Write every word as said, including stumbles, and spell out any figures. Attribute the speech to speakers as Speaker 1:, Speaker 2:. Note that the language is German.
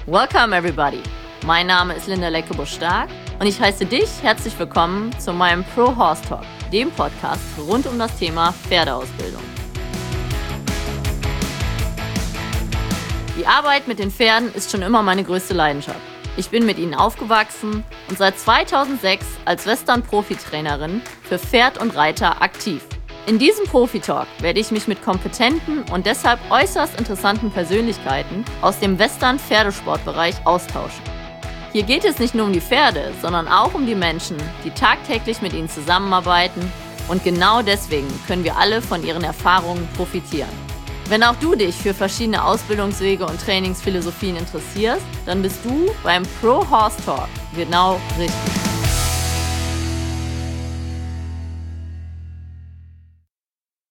Speaker 1: Welcome everybody! Mein Name ist Linda Leckebusch-Stark und ich heiße dich herzlich willkommen zu meinem Pro Horse Talk, dem Podcast rund um das Thema Pferdeausbildung. Die Arbeit mit den Pferden ist schon immer meine größte Leidenschaft. Ich bin mit ihnen aufgewachsen und seit zweitausendsechs als Western-Profi-Trainerin für Pferd und Reiter aktiv. In diesem Profi-Talk werde ich mich mit kompetenten und deshalb äußerst interessanten Persönlichkeiten aus dem Western-Pferdesportbereich austauschen. Hier geht es nicht nur um die Pferde, sondern auch um die Menschen, die tagtäglich mit ihnen zusammenarbeiten, und genau deswegen können wir alle von ihren Erfahrungen profitieren. Wenn auch du dich für verschiedene Ausbildungswege und Trainingsphilosophien interessierst, dann bist du beim Pro Horse Talk genau richtig.